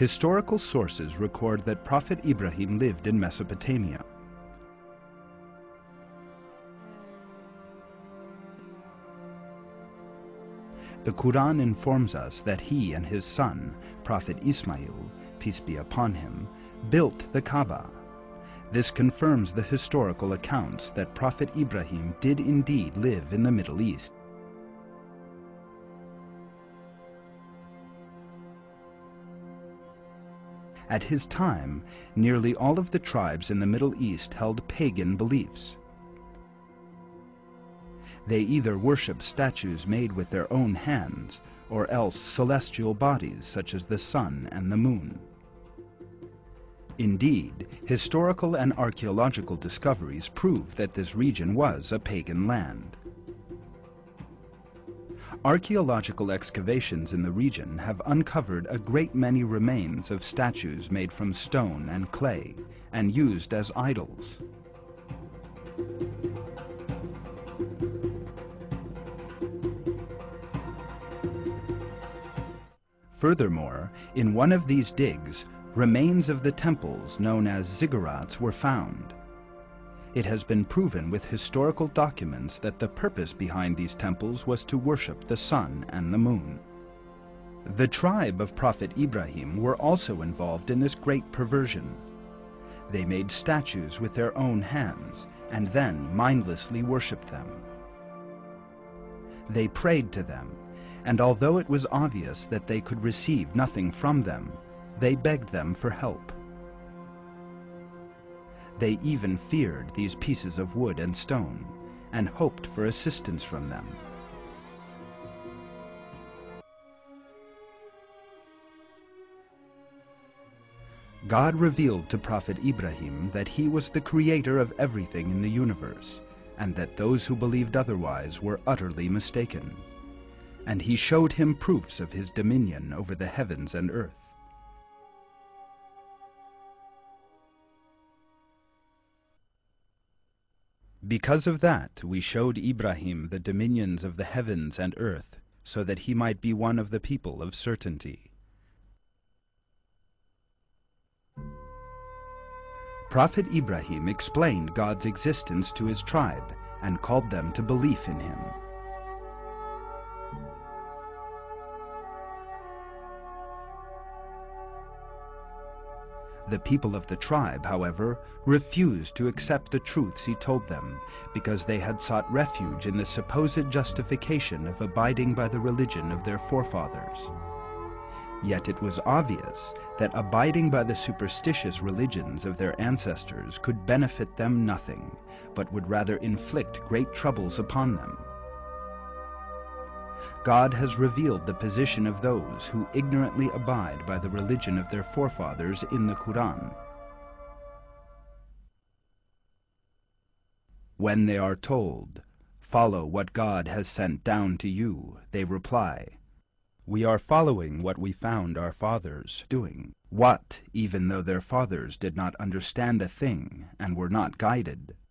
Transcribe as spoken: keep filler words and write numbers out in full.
Historical sources record that Prophet Ibrahim lived in Mesopotamia. The Quran informs us that he and his son, Prophet Ismail, peace be upon him, built the Kaaba. This confirms the historical accounts that Prophet Ibrahim did indeed live in the Middle East. At his time, nearly all of the tribes in the Middle East held pagan beliefs. They either worshipped statues made with their own hands, or else celestial bodies such as the sun and the moon. Indeed, historical and archaeological discoveries prove that this region was a pagan land. Archaeological excavations in the region have uncovered a great many remains of statues made from stone and clay and used as idols. Furthermore, in one of these digs, remains of the temples known as ziggurats were found. It has been proven with historical documents that the purpose behind these temples was to worship the sun and the moon. The tribe of Prophet Ibrahim were also involved in this great perversion. They made statues with their own hands and then mindlessly worshipped them. They prayed to them, and although it was obvious that they could receive nothing from them, they begged them for help. They even feared these pieces of wood and stone, and hoped for assistance from them. God revealed to Prophet Ibrahim that he was the creator of everything in the universe, and that those who believed otherwise were utterly mistaken. And he showed him proofs of his dominion over the heavens and earth. Because of that, we showed Ibrahim the dominions of the heavens and earth, so that he might be one of the people of certainty. Prophet Ibrahim explained God's existence to his tribe and called them to belief in him. The people of the tribe, however, refused to accept the truths he told them, because they had sought refuge in the supposed justification of abiding by the religion of their forefathers. Yet it was obvious that abiding by the superstitious religions of their ancestors could benefit them nothing, but would rather inflict great troubles upon them. God has revealed the position of those who ignorantly abide by the religion of their forefathers in the Quran. When they are told, "Follow what God has sent down to you," they reply, "We are following what we found our fathers doing." What, even though their fathers did not understand a thing and were not guided?